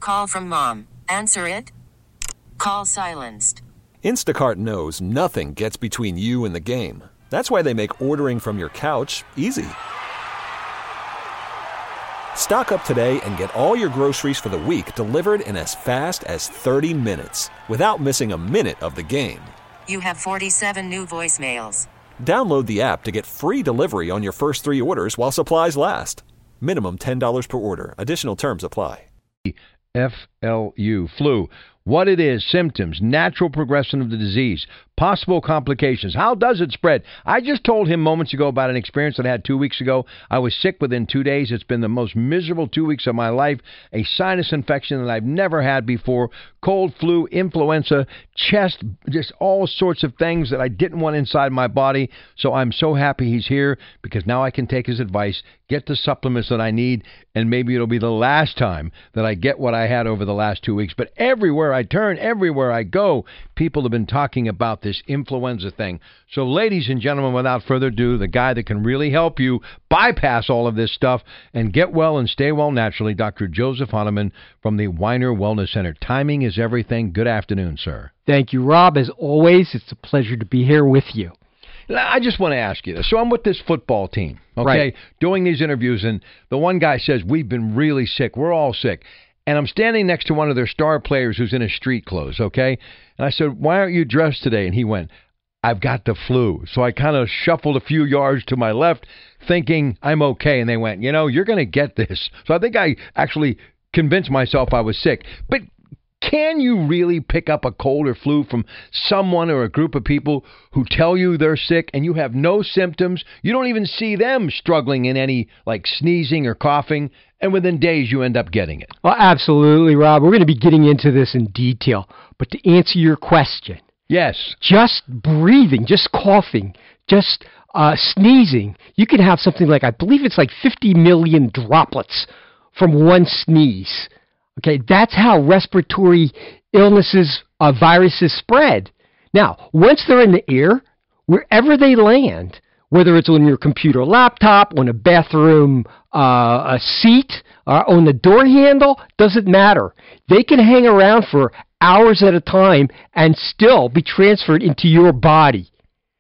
call from mom. Answer it. Call silenced. Instacart knows nothing gets between you and the game. That's why they make ordering from your couch easy. Stock up today and get all your groceries for the week delivered in as fast as 30 minutes without missing a minute of the game. You have 47 new voicemails. Download the app to get free delivery on your first 3 orders while supplies last. Minimum $10 per order. Additional terms apply. FLU, flu. What it is, symptoms, natural progression of the disease, possible complications. How does it spread? I just told him moments ago about an experience that I had 2 weeks ago. I was sick within 2 days. It's been the most miserable 2 weeks of my life. A sinus infection that I've never had before. Cold, flu, influenza, chest, just all sorts of things that I didn't want inside my body. So I'm so happy he's here because now I can take his advice, get the supplements that I need, and maybe it'll be the last time that I get what I had over the last 2 weeks. But everywhere I turn, everywhere I go, people have been talking about this influenza thing. So ladies and gentlemen, without further ado, the guy that can really help you bypass all of this stuff and get well and stay well naturally, Dr. Joseph Hahnemann from the Weiner Wellness Center. Timing is everything. Good afternoon, sir. Thank you, Rob. As always, it's a pleasure to be here with you. I just want to ask you this. So I'm with this football team, okay, right, doing these interviews, and the one guy says, we've been really sick. We're all sick. And I'm standing next to one of their star players who's in his street clothes, okay? And I said, why aren't you dressed today? And he went, I've got the flu. So I kind of shuffled a few yards to my left thinking I'm okay. And they went, you're going to get this. So I think I actually convinced myself I was sick. But can you really pick up a cold or flu from someone or a group of people who tell you they're sick and you have no symptoms? You don't even see them struggling in any, like, sneezing or coughing, and within days you end up getting it. Well, absolutely, Rob. We're going to be getting into this in detail. But to answer your question, yes, just breathing, just coughing, just sneezing, you can have something like, I believe it's like 50 million droplets from one sneeze. Okay, that's how respiratory illnesses, viruses spread. Now, once they're in the air, wherever they land, whether it's on your computer laptop, on a bathroom a seat, or on the door handle, doesn't matter. They can hang around for hours at a time and still be transferred into your body.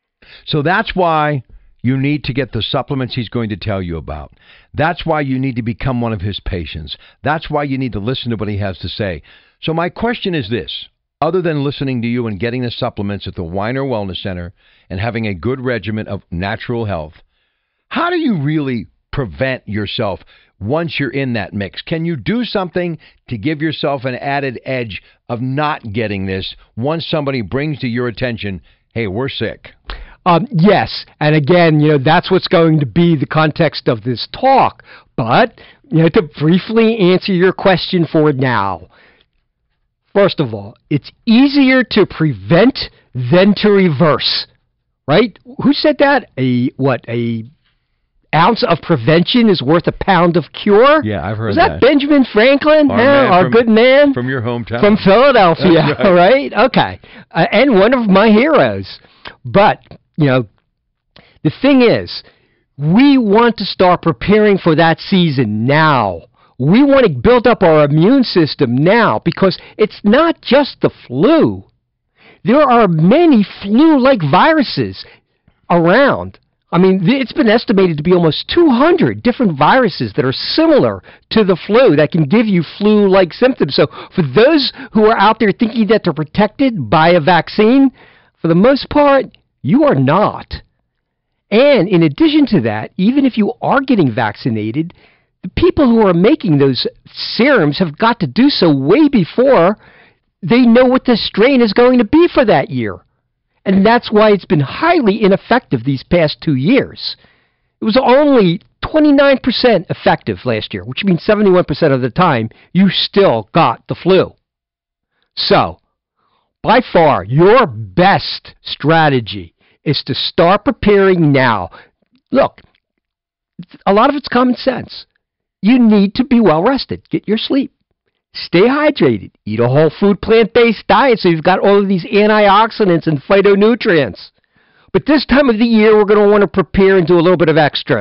So that's why you need to get the supplements he's going to tell you about. That's why you need to become one of his patients. That's why you need to listen to what he has to say. So my question is this. Other than listening to you and getting the supplements at the Weiner Wellness Center and having a good regimen of natural health, how do you really prevent yourself once you're in that mix? Can you do something to give yourself an added edge of not getting this once somebody brings to your attention, hey, we're sick? Yes, and again, that's what's going to be the context of this talk. But, to briefly answer your question for now, first of all, it's easier to prevent than to reverse, right? Who said that? A ounce of prevention is worth a pound of cure? Yeah, I've heard that. Was that Benjamin Franklin? Our good man? From your hometown. From Philadelphia, right. Okay. And one of my heroes. But, the thing is, we want to start preparing for that season now. We want to build up our immune system now because it's not just the flu. There are many flu-like viruses around. I mean, it's been estimated to be almost 200 different viruses that are similar to the flu that can give you flu-like symptoms. So for those who are out there thinking that they're protected by a vaccine, for the most part, you are not. And in addition to that, even if you are getting vaccinated, the people who are making those serums have got to do so way before they know what the strain is going to be for that year. And that's why it's been highly ineffective these past 2 years. It was only 29% effective last year, which means 71% of the time you still got the flu. So, by far, your best strategy is to start preparing now. Look, a lot of it's common sense. You need to be well rested. Get your sleep. Stay hydrated. Eat a whole food plant-based diet so you've got all of these antioxidants and phytonutrients. But this time of the year, we're going to want to prepare and do a little bit of extra.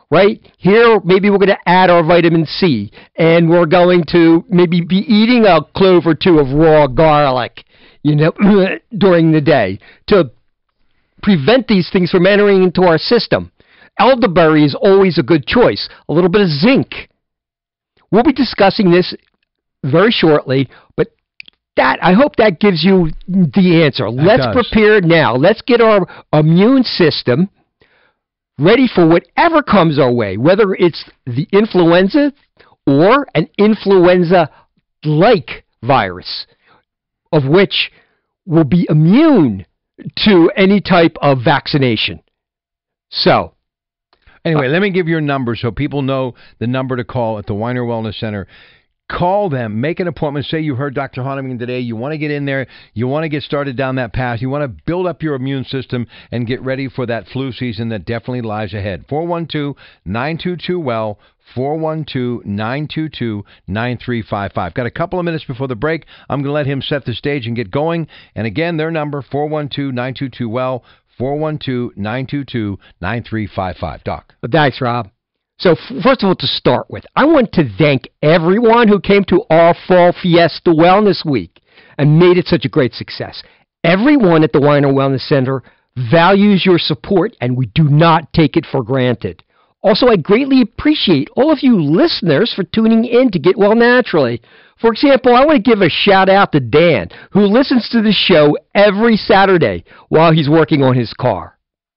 right? Here, maybe we're going to add our vitamin C, and we're going to maybe be eating a clove or two of raw garlic, during the day to prevent these things from entering into our system. Elderberry is always a good choice. A little bit of zinc. We'll be discussing this very shortly, but I hope that gives you the answer. Let's prepare now. Let's get our immune system ready for whatever comes our way, whether it's the influenza or an influenza-like virus, of which will be immune to any type of vaccination. So, anyway, let me give your number so people know the number to call at the Weiner Wellness Center. Call them, make an appointment. Say you heard Dr. Honigman today. You want to get in there. You want to get started down that path. You want to build up your immune system and get ready for that flu season that definitely lies ahead. 412-922-WELL, 412-922-9355. Got a couple of minutes before the break. I'm going to let him set the stage and get going. And again, their number, 412-922-WELL, 412-922-9355. Doc. Thanks, Rob. So, first of all, to start with, I want to thank everyone who came to our Fall Fiesta Wellness Week and made it such a great success. Everyone at the Weiner Wellness Center values your support, and we do not take it for granted. Also, I greatly appreciate all of you listeners for tuning in to Get Well Naturally. For example, I want to give a shout out to Dan, who listens to the show every Saturday while he's working on his car.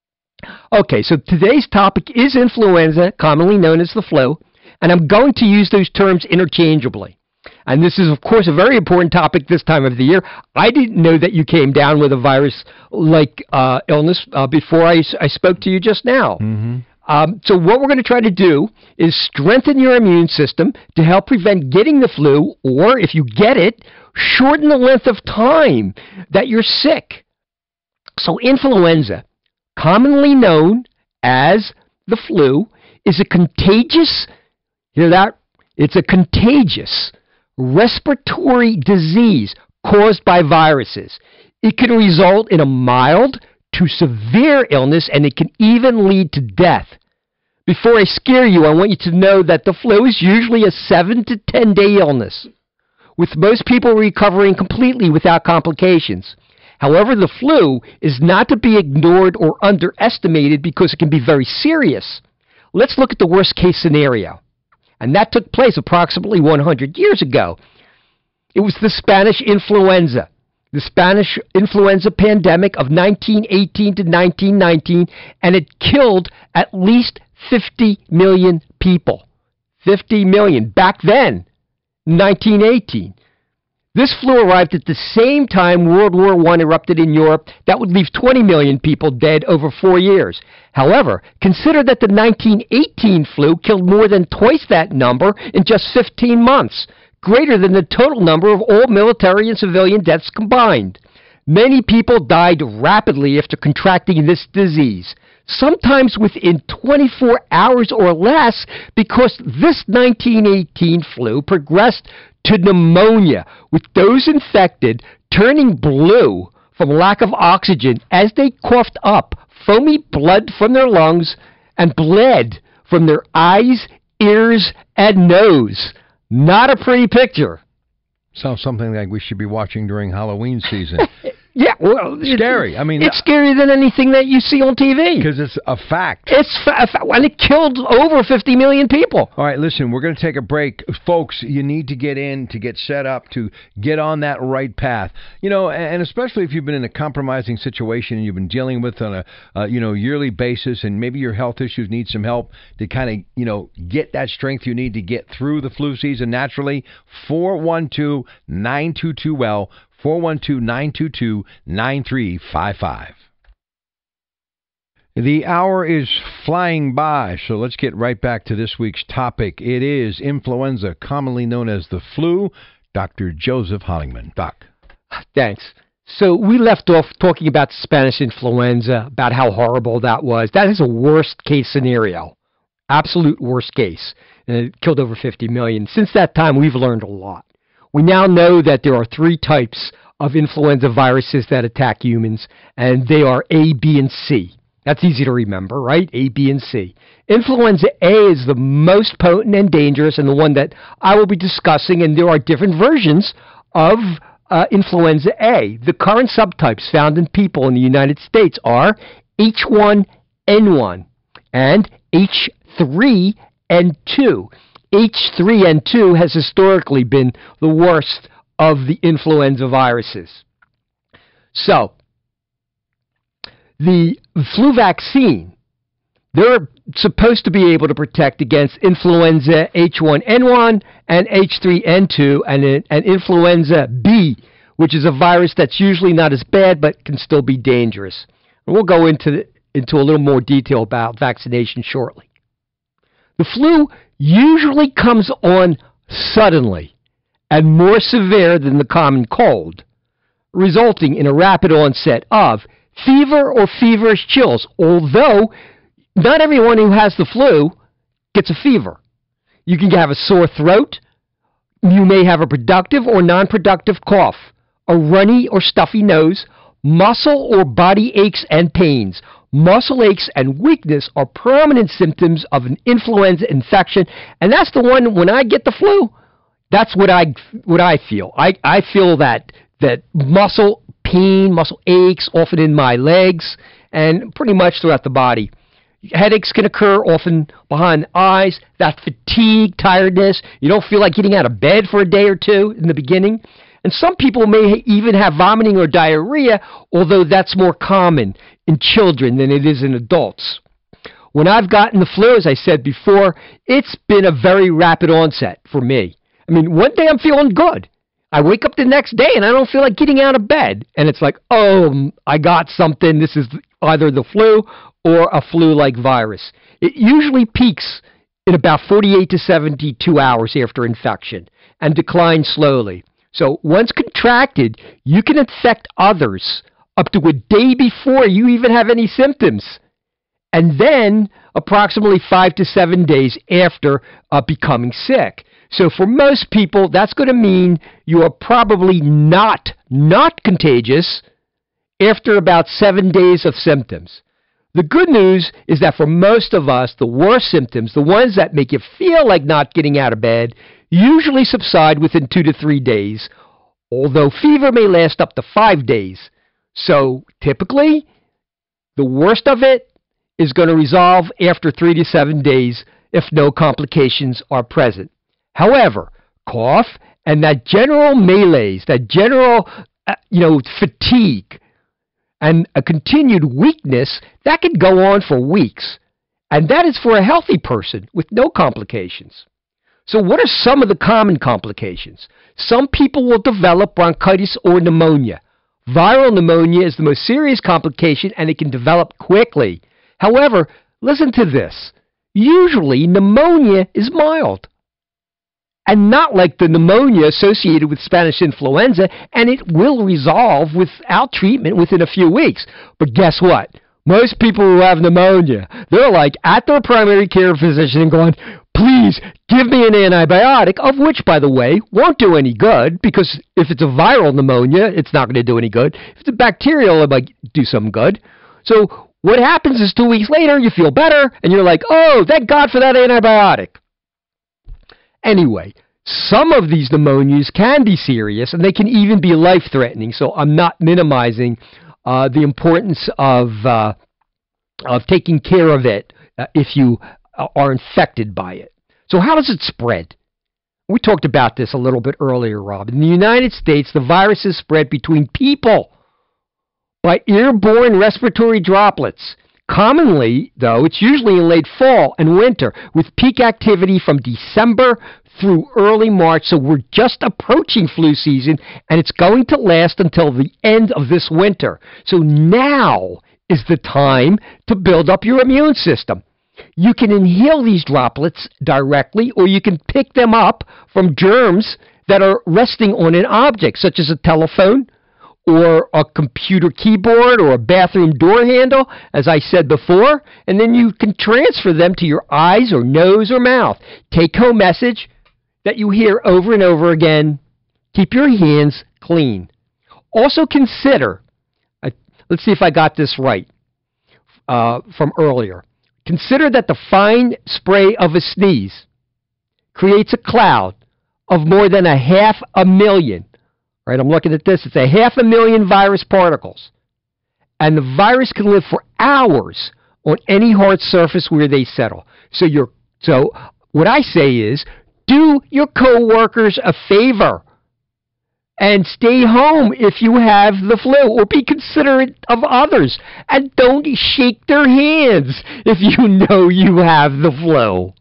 Okay, so today's topic is influenza, commonly known as the flu, and I'm going to use those terms interchangeably. And this is, of course, a very important topic this time of the year. I didn't know that you came down with a virus-like illness before I spoke to you just now. Mm-hmm. So what we're going to try to do is strengthen your immune system to help prevent getting the flu, or if you get it, shorten the length of time that you're sick. So influenza, commonly known as the flu, is a contagious, hear that? It's a contagious respiratory disease caused by viruses. It can result in a mild to severe illness, and it can even lead to death. Before I scare you, I want you to know that the flu is usually a 7 to 10 day illness, with most people recovering completely without complications. However, the flu is not to be ignored or underestimated because it can be very serious. Let's look at the worst case scenario. And that took place approximately 100 years ago. It was the Spanish influenza. The Spanish influenza pandemic of 1918 to 1919, and it killed at least 50 million people. 50 million back then, 1918. This flu arrived at the same time World War I erupted in Europe. That would leave 20 million people dead over 4 years. However, consider that the 1918 flu killed more than twice that number in just 15 months, greater than the total number of all military and civilian deaths combined. Many people died rapidly after contracting this disease, sometimes within 24 hours or less, because this 1918 flu progressed to pneumonia, with those infected turning blue from lack of oxygen as they coughed up foamy blood from their lungs and bled from their eyes, ears, and nose. Not a pretty picture. Sounds something like we should be watching during Halloween season. Yeah, well, scary. I mean, it's scarier than anything that you see on TV. Because it's a fact. It's and it killed over 50 million people. All right, listen, we're going to take a break. Folks, you need to get in, to get set up, to get on that right path. And especially if you've been in a compromising situation and you've been dealing with on a yearly basis, and maybe your health issues need some help to kind of, get that strength you need to get through the flu season naturally. 412-922-WELL. 412-922-9355. The hour is flying by, so let's get right back to this week's topic. It is influenza, commonly known as the flu. Dr. Joseph Honigman. Doc. Thanks. So we left off talking about the Spanish influenza, about how horrible that was. That is a worst case scenario. Absolute worst case. And it killed over 50 million. Since that time, we've learned a lot. We now know that there are 3 types of influenza viruses that attack humans, and they are A, B, and C. That's easy to remember, right? A, B, and C. Influenza A is the most potent and dangerous, and the one that I will be discussing, and there are different versions of influenza A. The current subtypes found in people in the United States are H1N1 and H3N2. H3N2 has historically been the worst of the influenza viruses. So, the flu vaccine, they're supposed to be able to protect against influenza H1N1 and H3N2 and influenza B, which is a virus that's usually not as bad but can still be dangerous. And we'll go into a little more detail about vaccination shortly. The flu usually comes on suddenly and more severe than the common cold, resulting in a rapid onset of fever or feverish chills, although not everyone who has the flu gets a fever. You can have a sore throat. You may have a productive or non-productive cough, a runny or stuffy nose, muscle or body aches and pains. Muscle aches and weakness are prominent symptoms of an influenza infection, and that's the one, when I get the flu, that's what I feel. I feel that muscle pain, muscle aches, often in my legs, and pretty much throughout the body. Headaches can occur often behind the eyes, that fatigue, tiredness. You don't feel like getting out of bed for a day or two in the beginning. And some people may even have vomiting or diarrhea, although that's more common in children than it is in adults. When I've gotten the flu, as I said before, it's been a very rapid onset for me. I mean, one day I'm feeling good. I wake up the next day and I don't feel like getting out of bed. And it's like, oh, I got something. This is either the flu or a flu-like virus. It usually peaks in about 48 to 72 hours after infection and declines slowly. So once contracted, you can infect others up to a day before you even have any symptoms, and then approximately 5 to 7 days after becoming sick. So for most people, that's going to mean you are probably not contagious after about 7 days of symptoms. The good news is that for most of us, the worst symptoms, the ones that make you feel like not getting out of bed, usually subside within 2 to 3 days, although fever may last up to 5 days. So typically, the worst of it is going to resolve after 3 to 7 days if no complications are present. However, cough and that general malaise, that general fatigue, and a continued weakness, that could go on for weeks. And that is for a healthy person with no complications. So what are some of the common complications? Some people will develop bronchitis or pneumonia. Viral pneumonia is the most serious complication, and it can develop quickly. However, listen to this. Usually, pneumonia is mild, and not like the pneumonia associated with Spanish influenza, and it will resolve without treatment within a few weeks. But guess what? Most people who have pneumonia, they're like at their primary care physician and going, please give me an antibiotic, of which, by the way, won't do any good, because if it's a viral pneumonia, it's not going to do any good. If it's a bacterial, it might do some good. So what happens is 2 weeks later, you feel better, and you're like, oh, thank God for that antibiotic. Anyway, some of these pneumonias can be serious, and they can even be life-threatening, so I'm not minimizing the importance of taking care of it if you are infected by it. So how does it spread? We talked about this a little bit earlier, Rob. In the United States, the virus is spread between people by airborne respiratory droplets. Commonly, though, it's usually in late fall and winter, with peak activity from December through early March. So we're just approaching flu season, and it's going to last until the end of this winter. So now is the time to build up your immune system. You can inhale these droplets directly, or you can pick them up from germs that are resting on an object, such as a telephone, or a computer keyboard, or a bathroom door handle, as I said before, and then you can transfer them to your eyes or nose or mouth. Take-home message that you hear over and over again: keep your hands clean. Also consider, let's see if I got this right. from earlier. Consider that the fine spray of a sneeze creates a cloud of more than 500,000. Right, I'm looking at this. It's 500,000 virus particles. And the virus can live for hours on any hard surface where they settle. So what I say is, do your coworkers a favor and stay home if you have the flu, or be considerate of others, and don't shake their hands if you know you have the flu.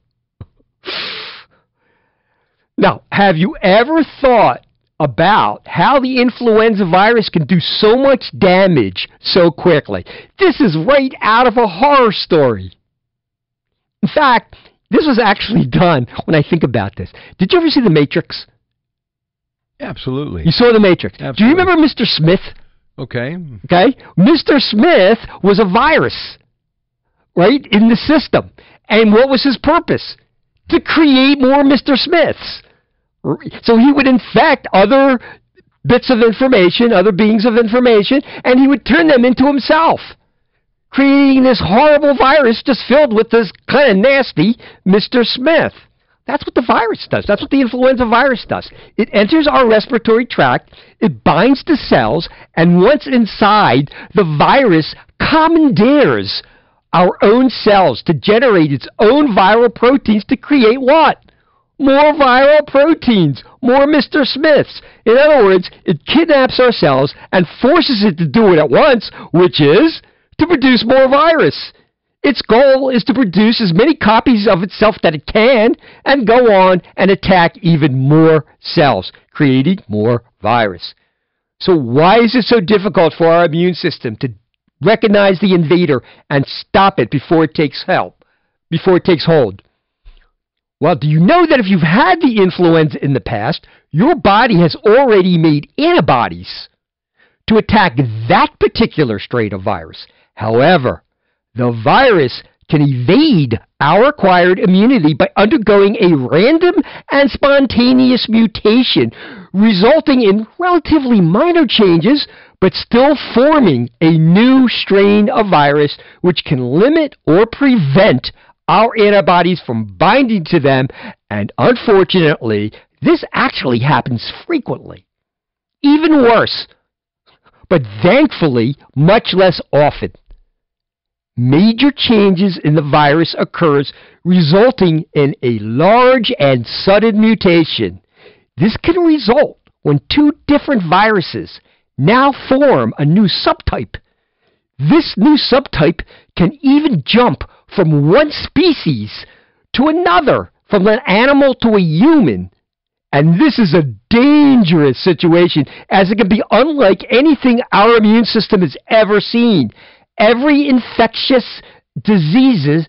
Now, have you ever thought about how the influenza virus can do so much damage so quickly? This is right out of a horror story. In fact, this was actually done when I think about this. Did you ever see The Matrix? Absolutely. You saw The Matrix. Absolutely. Do you remember Mr. Smith? Okay. Okay? Mr. Smith was a virus, right, in the system. And what was his purpose? To create more Mr. Smiths. So he would infect other bits of information, other beings of information, and he would turn them into himself, creating this horrible virus just filled with this kind of nasty Mr. Smith. That's what the virus does. That's what the influenza virus does. It enters our respiratory tract, it binds to cells, and once inside, the virus commandeers our own cells to generate its own viral proteins to create what? More viral proteins, more Mr. Smiths. In other words, it kidnaps our cells and forces it to do it at once, which is to produce more virus. Its goal is to produce as many copies of itself that it can and go on and attack even more cells, creating more virus. So why is it so difficult for our immune system to recognize the invader and stop it before it takes hold? Well, do you know that if you've had the influenza in the past, your body has already made antibodies to attack that particular strain of virus? However, the virus can evade our acquired immunity by undergoing a random and spontaneous mutation, resulting in relatively minor changes, but still forming a new strain of virus which can limit or prevent our antibodies from binding to them, and unfortunately, this actually happens frequently. Even worse, but thankfully much less often. Major changes in the virus occurs, resulting in a large and sudden mutation. This can result when two different viruses now form a new subtype. This new subtype can even jump from one species to another, from an animal to a human. And this is a dangerous situation, as it can be unlike anything our immune system has ever seen. Every infectious disease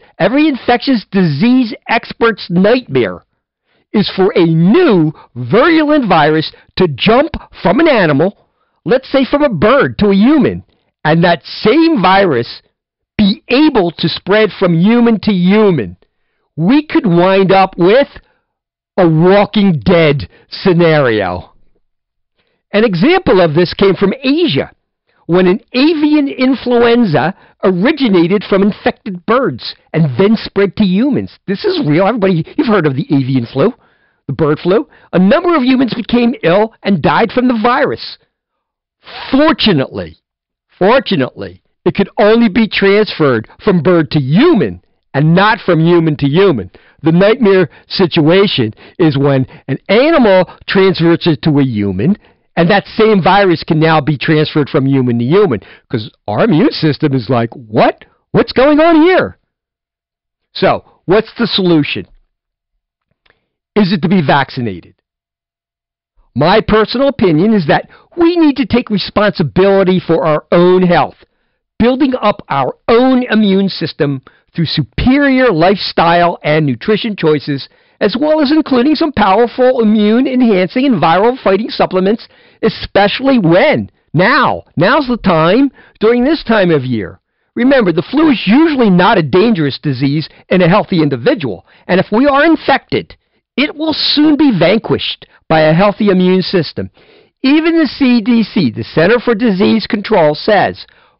expert's nightmare is for a new virulent virus to jump from an animal, let's say from a bird to a human, and that same virus be able to spread from human to human. We could wind up with a Walking Dead scenario. An example of this came from Asia, when an avian influenza originated from infected birds and then spread to humans. This is real. Everybody, you've heard of the avian flu, the bird flu. A number of humans became ill and died from the virus. Fortunately, it could only be transferred from bird to human and not from human to human. The nightmare situation is when an animal transfers it to a human, and that same virus can now be transferred from human to human, because our immune system is like, what? What's going on here? So, what's the solution? Is it to be vaccinated? My personal opinion is that we need to take responsibility for our own health, building up our own immune system through superior lifestyle and nutrition choices, as well as including some powerful immune-enhancing and viral-fighting supplements, especially when? Now's the time, during this time of year. Remember, the flu is usually not a dangerous disease in a healthy individual, and if we are infected, it will soon be vanquished by a healthy immune system. Even the CDC, the Center for Disease Control, says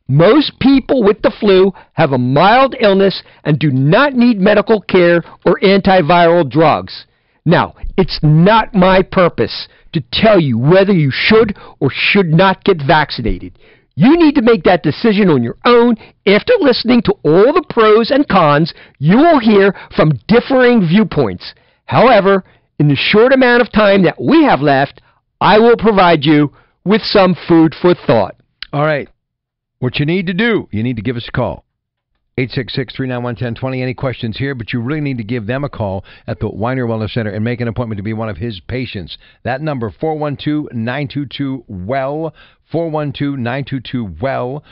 Most people with the flu have a mild illness and do not need medical care or antiviral drugs. Now, it's not my purpose to tell you whether you should or should not get vaccinated. You need to make that decision on your own after listening to all the pros and cons you will hear from differing viewpoints. However, in the short amount of time that we have left, I will provide you with some food for thought. All right. What you need to do, you need to give us a call. 866-391-1020. Any questions here, but you really need to give them a call at the Weiner Wellness Center and make an appointment to be one of his patients. That number, 412-922-WELL, 412-922-WELL,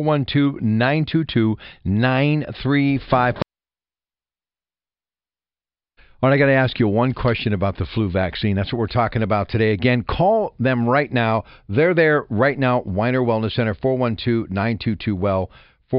412-922-9355. All right, I got to ask you one question about the flu vaccine. That's what we're talking about today. Again, call them right now. They're there right now, Weiner Wellness Center, 412-922-WELL,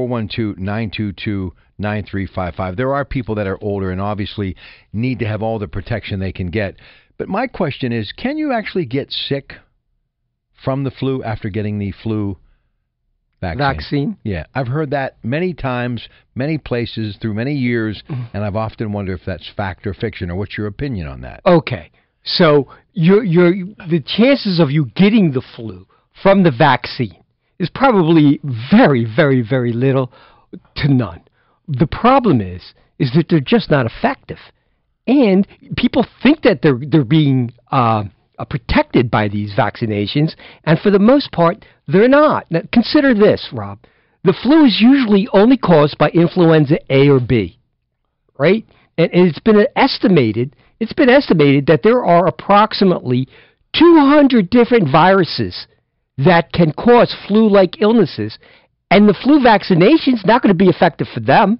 412-922-9355. There are people that are older and obviously need to have all the protection they can get. But my question is, can you actually get sick from the flu after getting the flu vaccine? Yeah, I've heard that many times, many places, through many years, and I've often wondered if that's fact or fiction, or what's your opinion on that? Okay, so the chances of you getting the flu from the vaccine is probably very, very, very little to none. The problem is that they're just not effective, and people think that they're being protected by these vaccinations, and for the most part, they're not. Now, consider this, Rob. The flu is usually only caused by influenza A or B, right? And it's been estimated that there are approximately 200 different viruses that can cause flu-like illnesses, and the flu vaccination is not going to be effective for them.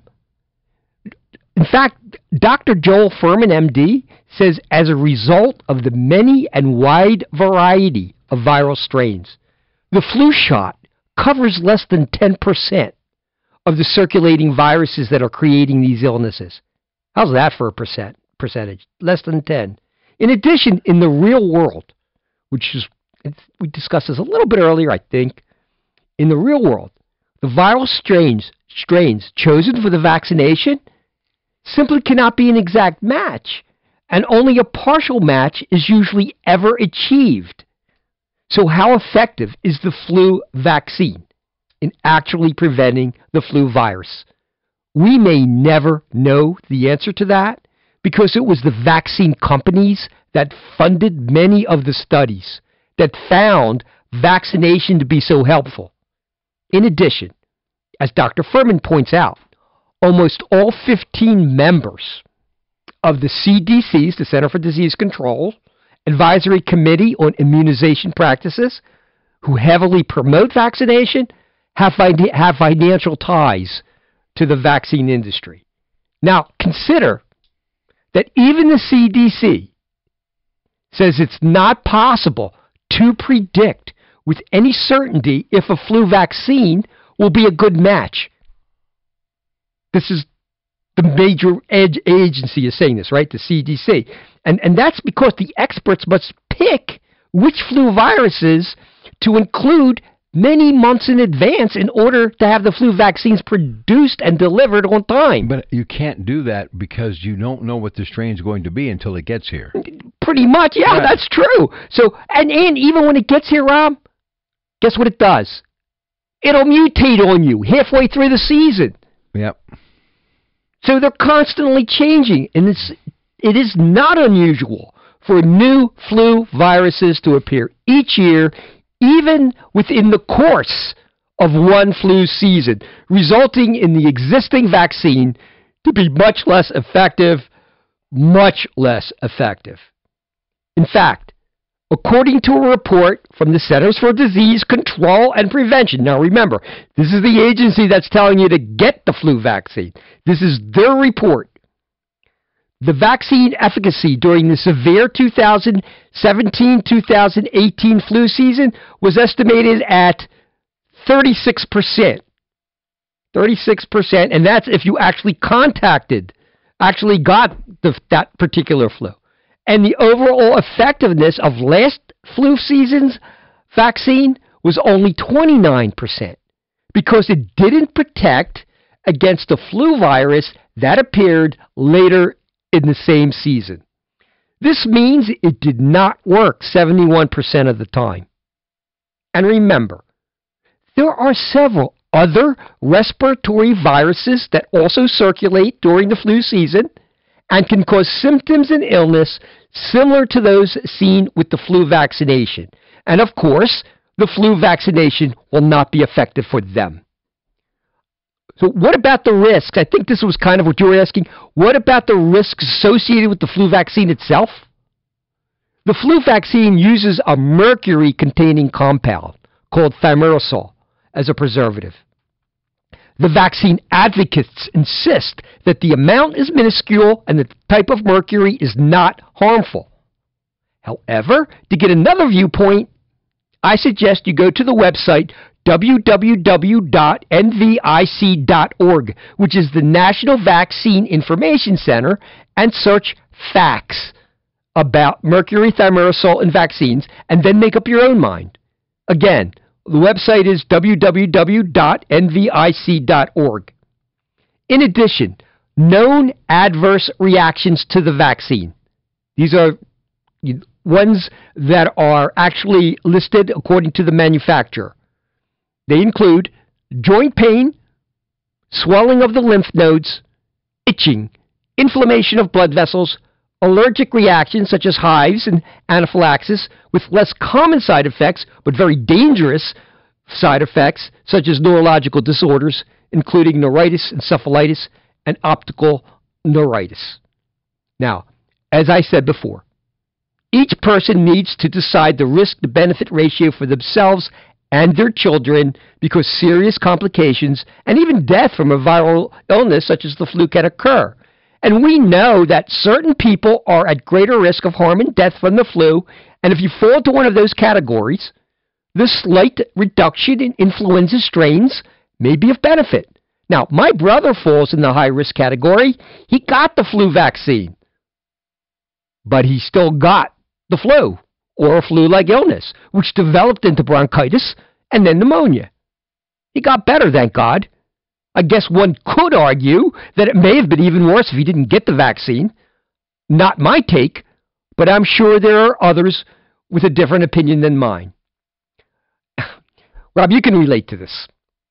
In fact, Dr. Joel Furman, M.D., says as a result of the many and wide variety of viral strains, the flu shot covers less than 10% of the circulating viruses that are creating these illnesses. How's that for a percentage? Less than 10. In addition, in the real world, we discussed this a little bit earlier, I think, in the real world, the viral strains chosen for the vaccination simply cannot be an exact match, and only a partial match is usually ever achieved. So how effective is the flu vaccine in actually preventing the flu virus? We may never know the answer to that because it was the vaccine companies that funded many of the studies that found vaccination to be so helpful. In addition, as Dr. Furman points out, almost all 15 members of the CDC's, the Center for Disease Control, Advisory Committee on Immunization Practices, who heavily promote vaccination, have financial ties to the vaccine industry. Now, consider that even the CDC says it's not possible to predict with any certainty if a flu vaccine will be a good match. This is the major agency is saying this, right? The CDC. And that's because the experts must pick which flu viruses to include many months in advance in order to have the flu vaccines produced and delivered on time. But you can't do that because you don't know what the strain's going to be until it gets here. Pretty much, yeah, right. That's true. So, and even when it gets here, Rob, guess what it does? It'll mutate on you halfway through the season. Yep. So they're constantly changing, and it is not unusual for new flu viruses to appear each year, even within the course of one flu season, resulting in the existing vaccine to be much less effective. In fact, according to a report from the Centers for Disease Control and Prevention, now remember, this is the agency that's telling you to get the flu vaccine. This is their report. The vaccine efficacy during the severe 2017-2018 flu season was estimated at 36%. 36%, and that's if you actually got that particular flu. And the overall effectiveness of last flu season's vaccine was only 29%. because it didn't protect against the flu virus that appeared later in the same season. This means it did not work 71% of the time. And remember, there are several other respiratory viruses that also circulate during the flu season and can cause symptoms and illness similar to those seen with the flu vaccination. And of course, the flu vaccination will not be effective for them. So what about the risks? I think this was kind of what you were asking. What about the risks associated with the flu vaccine itself? The flu vaccine uses a mercury-containing compound called thimerosal as a preservative. The vaccine advocates insist that the amount is minuscule and the type of mercury is not harmful. However, to get another viewpoint, I suggest you go to the website www.nvic.org, which is the National Vaccine Information Center, and search facts about mercury, thimerosal, and vaccines, and then make up your own mind. Again, the website is www.nvic.org. In addition, known adverse reactions to the vaccine. These are ones that are actually listed according to the manufacturer. They include joint pain, swelling of the lymph nodes, itching, inflammation of blood vessels, allergic reactions such as hives and anaphylaxis, with less common side effects but very dangerous side effects such as neurological disorders, including neuritis, encephalitis, and optical neuritis. Now, as I said before, each person needs to decide the risk-to-benefit ratio for themselves and their children, because serious complications and even death from a viral illness such as the flu can occur. And we know that certain people are at greater risk of harm and death from the flu, and if you fall into one of those categories, the slight reduction in influenza strains may be of benefit. Now, my brother falls in the high-risk category. He got the flu vaccine, but he still got the flu, or a flu-like illness, which developed into bronchitis and then pneumonia. He got better, thank God. I guess one could argue that it may have been even worse if he didn't get the vaccine. Not my take, but I'm sure there are others with a different opinion than mine. Rob, you can relate to this.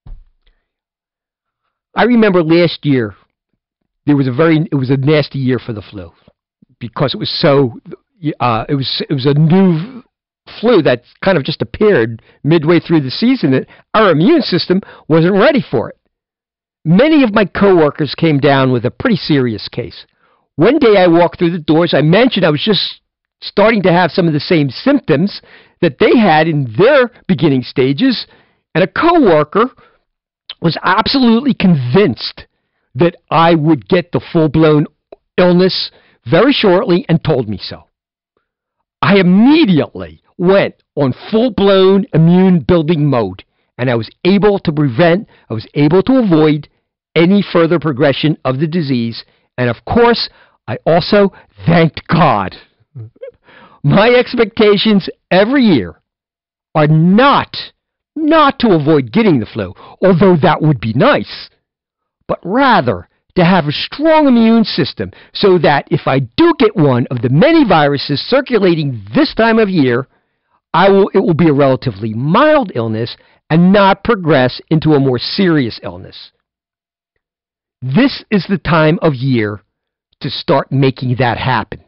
I remember last year, it was a nasty year for the flu because it was so. It was a new flu that kind of just appeared midway through the season that our immune system wasn't ready for it. Many of my coworkers came down with a pretty serious case. One day I walked through the doors. I mentioned I was just starting to have some of the same symptoms that they had in their beginning stages, and a coworker was absolutely convinced that I would get the full-blown illness very shortly and told me so. I immediately went on full-blown immune-building mode, and I was able to avoid any further progression of the disease. And of course, I also thanked God. My expectations every year are not to avoid getting the flu, although that would be nice, but rather to have a strong immune system so that if I do get one of the many viruses circulating this time of year, it will be a relatively mild illness and not progress into a more serious illness. This is the time of year to start making that happen.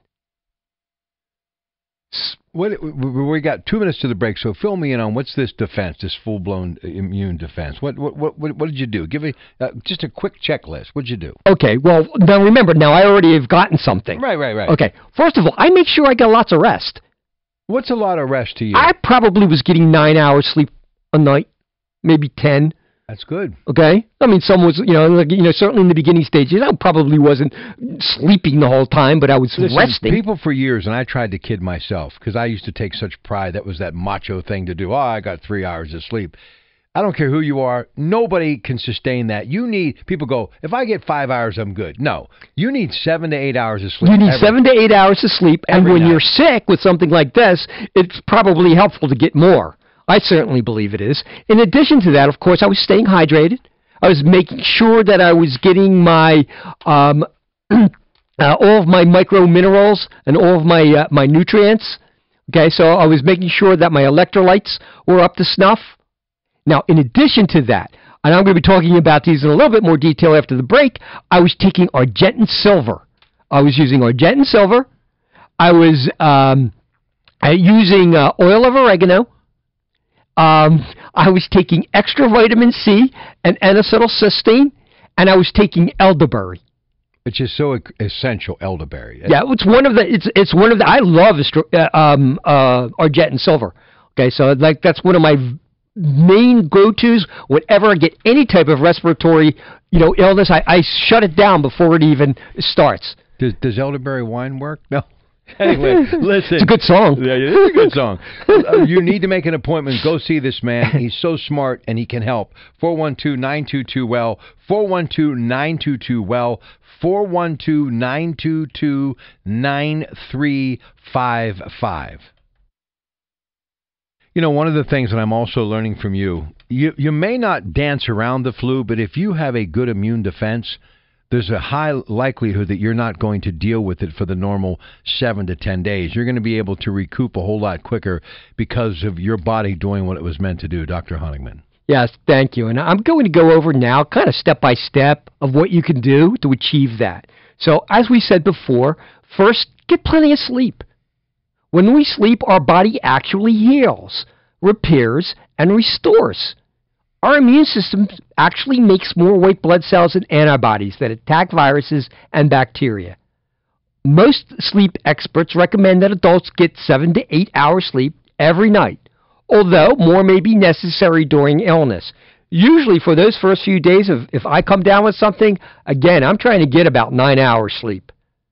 We got 2 minutes to the break, so fill me in on what's this defense, this full-blown immune defense. What did you do? Give me just a quick checklist. What did you do? Okay, well, now remember, I already have gotten something. Right. Okay, first of all, I make sure I get lots of rest. What's a lot of rest to you? I probably was getting 9 hours sleep a night, maybe 10. That's good. Okay? I mean, some was, certainly in the beginning stages, I probably wasn't sleeping the whole time, but I was resting. People for years, and I tried to kid myself, because I used to take such pride. That was that macho thing to do. Oh, I got 3 hours of sleep. I don't care who you are. Nobody can sustain that. People go, if I get 5 hours, I'm good. No. You need 7 to 8 hours of sleep. You need 7 to 8 hours of sleep, and when you're sick with something like this, it's probably helpful to get more. I certainly believe it is. In addition to that, of course, I was staying hydrated. I was making sure that I was getting my all of my micro minerals and all of my my nutrients. Okay, so I was making sure that my electrolytes were up to snuff. Now, in addition to that, and I'm going to be talking about these in a little bit more detail after the break, I was taking Argentyn Silver. I was using Argentyn Silver. I was using oil of oregano. I was taking extra vitamin C and N-acetylcysteine, and I was taking elderberry. Which is so essential, elderberry. Yeah, it's one of the. It's one of the. I love Argentyn Silver. Okay, so like that's one of my main go-tos whenever I get any type of respiratory, illness. I shut it down before it even starts. Does elderberry wine work? No. Anyway, listen. It's a good song. Yeah, it is a good song. You need to make an appointment. Go see this man. He's so smart, and he can help. 412-922-WELL. 412-922-WELL. 412-922-9355. One of the things that I'm also learning from you may not dance around the flu, but if you have a good immune defense, there's a high likelihood that you're not going to deal with it for the normal 7 to 10 days. You're going to be able to recoup a whole lot quicker because of your body doing what it was meant to do. Dr. Honigman. Yes, thank you. And I'm going to go over now kind of step by step of what you can do to achieve that. So as we said before, first, get plenty of sleep. When we sleep, our body actually heals, repairs, and restores. Our immune system actually makes more white blood cells and antibodies that attack viruses and bacteria. Most sleep experts recommend that adults get 7 to 8 hours sleep every night, although more may be necessary during illness. Usually for those first few days, if I come down with something, again, I'm trying to get about 9 hours sleep.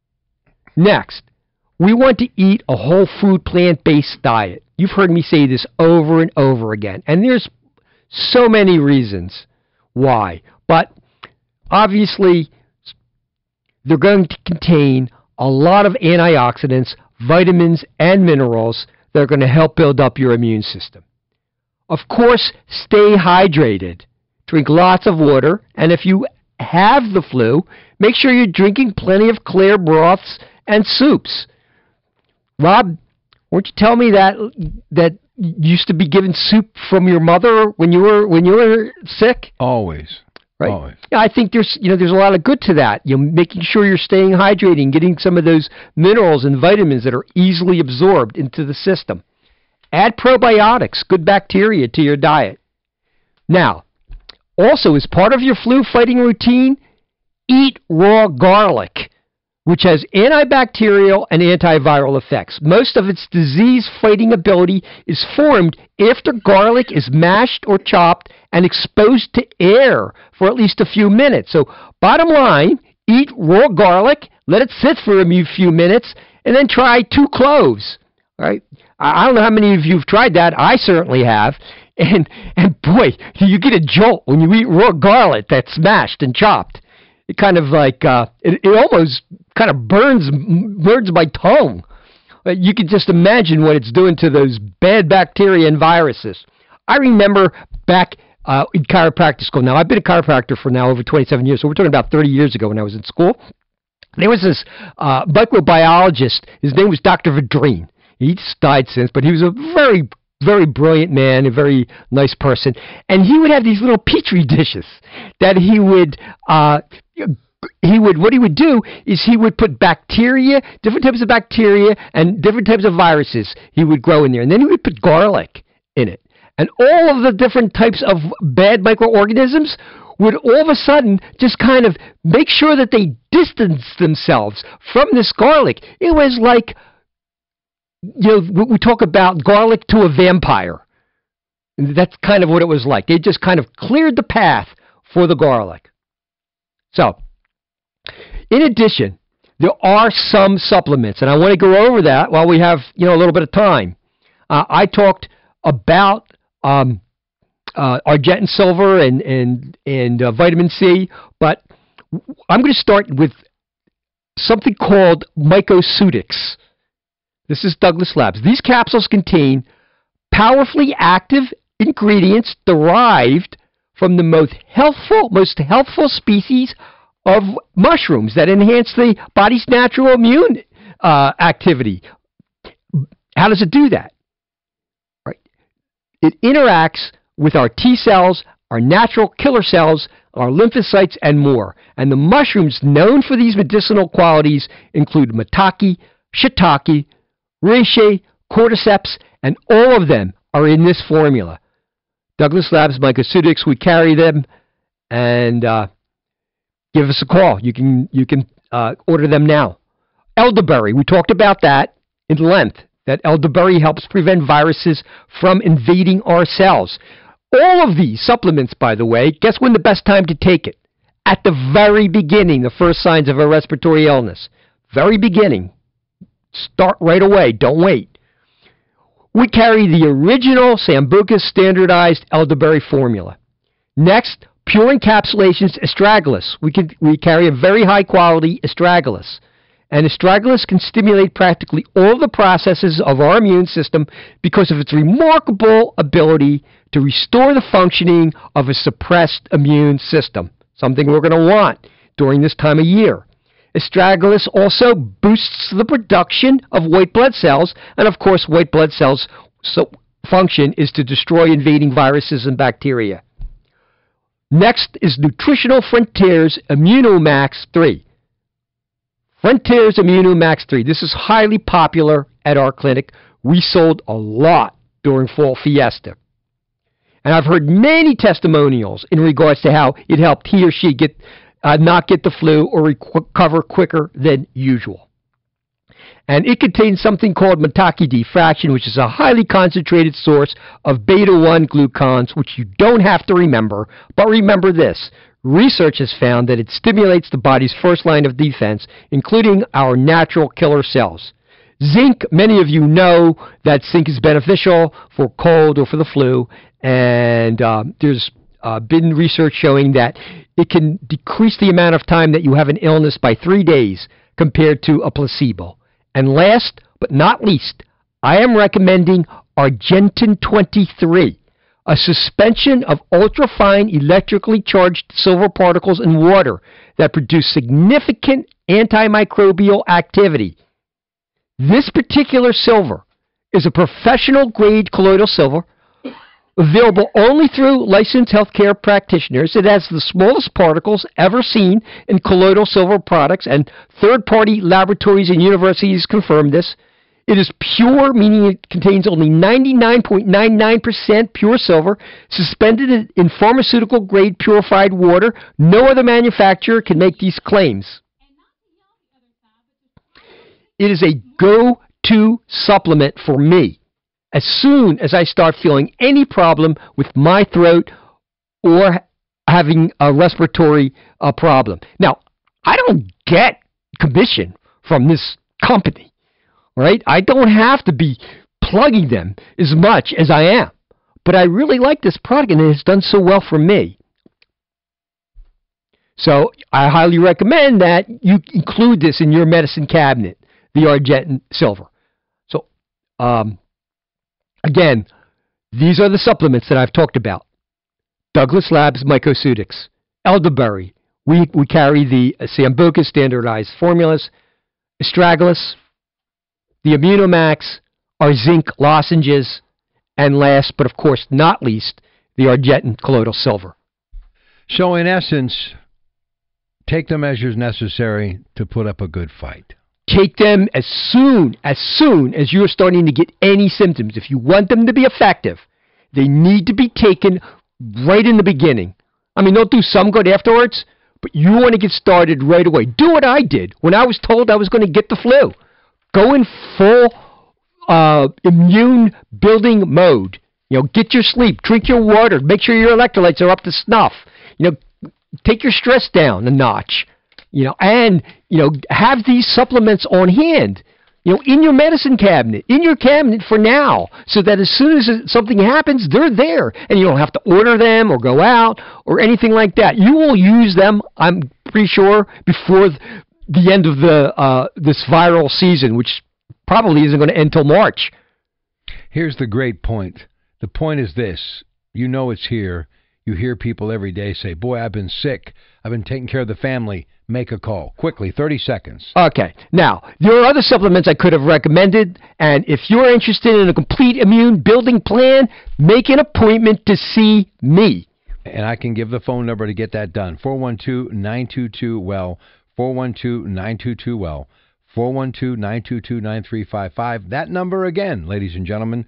Next, we want to eat a whole food plant-based diet. You've heard me say this over and over again, and there's so many reasons why, but obviously they're going to contain a lot of antioxidants, vitamins, and minerals that are going to help build up your immune system. Of course, stay hydrated. Drink lots of water, and if you have the flu, make sure you're drinking plenty of clear broths and soups. Rob, won't you tell me that you used to be given soup from your mother when you were sick? Always. Right. Always. Yeah, I think there's a lot of good to that. Making sure you're staying hydrated, getting some of those minerals and vitamins that are easily absorbed into the system. Add probiotics, good bacteria, to your diet. Now, also as part of your flu fighting routine, eat raw garlic, which has antibacterial and antiviral effects. Most of its disease-fighting ability is formed after garlic is mashed or chopped and exposed to air for at least a few minutes. So, bottom line, eat raw garlic, let it sit for a few minutes, and then try 2 cloves. All right? I don't know how many of you have tried that. I certainly have. And boy, you get a jolt when you eat raw garlic that's mashed and chopped. It kind of like, it almost kind of burns my tongue. You can just imagine what it's doing to those bad bacteria and viruses. I remember back in chiropractic school. Now, I've been a chiropractor for now over 27 years, so we're talking about 30 years ago when I was in school. There was this microbiologist. His name was Dr. Vadrine. He's died since, but he was a very, very brilliant man, a very nice person. And he would have these little petri dishes that he would what he would do is he would put bacteria, different types of bacteria and different types of viruses he would grow in there. And then he would put garlic in it. And all of the different types of bad microorganisms would all of a sudden just kind of make sure that they distance themselves from this garlic. It was like, we talk about garlic to a vampire. That's kind of what it was like. It just kind of cleared the path for the garlic. So, in addition, there are some supplements, and I want to go over that while we have a little bit of time. I talked about Argentyn Silver and vitamin C, but I'm going to start with something called Mycoceutics. This is Douglas Labs. These capsules contain powerfully active ingredients derived from the most healthful species of mushrooms that enhance the body's natural immune activity. How does it do that? Right. It interacts with our T cells, our natural killer cells, our lymphocytes, and more. And the mushrooms known for these medicinal qualities include maitake, shiitake, reishi, cordyceps, and all of them are in this formula. Douglas Labs Mycoceutics, we carry them, and give us a call. You can order them now. Elderberry, we talked about that in length, that elderberry helps prevent viruses from invading our cells. All of these supplements, by the way, guess when the best time to take it? At the very beginning, the first signs of a respiratory illness. Very beginning. Start right away. Don't wait. We carry the original Sambuca standardized elderberry formula. Next, pure encapsulations astragalus. We carry a very high quality astragalus. And astragalus can stimulate practically all the processes of our immune system because of its remarkable ability to restore the functioning of a suppressed immune system, something we're going to want during this time of year. Astragalus also boosts the production of white blood cells, and of course white blood cells' function is to destroy invading viruses and bacteria. Next is Nutritional Frontiers Immunomax 3. Frontiers Immunomax 3. This is highly popular at our clinic. We sold a lot during Fall Fiesta. And I've heard many testimonials in regards to how it helped he or she not get the flu or recover quicker than usual. And it contains something called maitake D fraction, which is a highly concentrated source of beta-1 glucans, which you don't have to remember. But remember this. Research has found that it stimulates the body's first line of defense, including our natural killer cells. Zinc, many of you know that zinc is beneficial for cold or for the flu, and there's been research showing that it can decrease the amount of time that you have an illness by 3 days compared to a placebo. And last but not least, I am recommending Argentin 23, a suspension of ultrafine electrically charged silver particles in water that produce significant antimicrobial activity. This particular silver is a professional-grade colloidal silver, available only through licensed healthcare practitioners. It has the smallest particles ever seen in colloidal silver products, and third-party laboratories and universities confirm this. It is pure, meaning it contains only 99.99% pure silver, suspended in pharmaceutical-grade purified water. No other manufacturer can make these claims. It is a go-to supplement for me as soon as I start feeling any problem with my throat or having a respiratory problem. Now, I don't get commission from this company, right? I don't have to be plugging them as much as I am. But I really like this product, and it has done so well for me. So I highly recommend that you include this in your medicine cabinet, the Argentin Silver. So, again, these are the supplements that I've talked about. Douglas Labs Mycoceutics, elderberry. We carry the Sambuca standardized formulas, astragalus, the Immunomax, our zinc lozenges, and last but of course not least, the Argentin colloidal silver. So in essence, take the measures necessary to put up a good fight. Take them as soon as you're starting to get any symptoms. If you want them to be effective, they need to be taken right in the beginning. I mean, don't do some good afterwards, but you want to get started right away. Do what I did when I was told I was going to get the flu. Go in full immune building mode. You know, get your sleep, drink your water, make sure your electrolytes are up to snuff. You know, take your stress down a notch. You know, and, you know, have these supplements on hand, you know, in your medicine cabinet, in your cabinet for now, so that as soon as something happens, they're there, and you don't have to order them or go out or anything like that. You will use them, I'm pretty sure, before the end of the this viral season, which probably isn't going to end till March. Here's the great point. The point is this. You know it's here. You hear people every day say, boy, I've been sick. I've been taking care of the family. Make a call. Quickly, 30 seconds. Okay. Now, there are other supplements I could have recommended, and if you're interested in a complete immune building plan, make an appointment to see me. And I can give the phone number to get that done. 412-922-WELL, 412-922-WELL, 412-922-9355. That number again, ladies and gentlemen,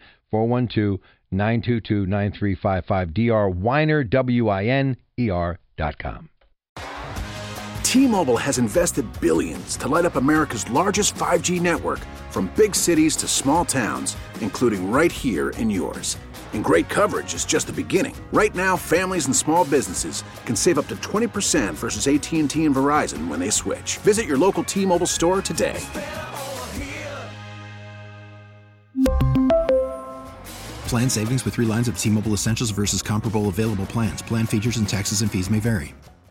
412-922-9355, drwiner, WINER.com. T-Mobile has invested billions to light up America's largest 5G network, from big cities to small towns, including right here in yours. And great coverage is just the beginning. Right now, families and small businesses can save up to 20% versus AT&T and Verizon when they switch. Visit your local T-Mobile store today. Plan savings with 3 lines of T-Mobile Essentials versus comparable available plans. Plan features and taxes and fees may vary.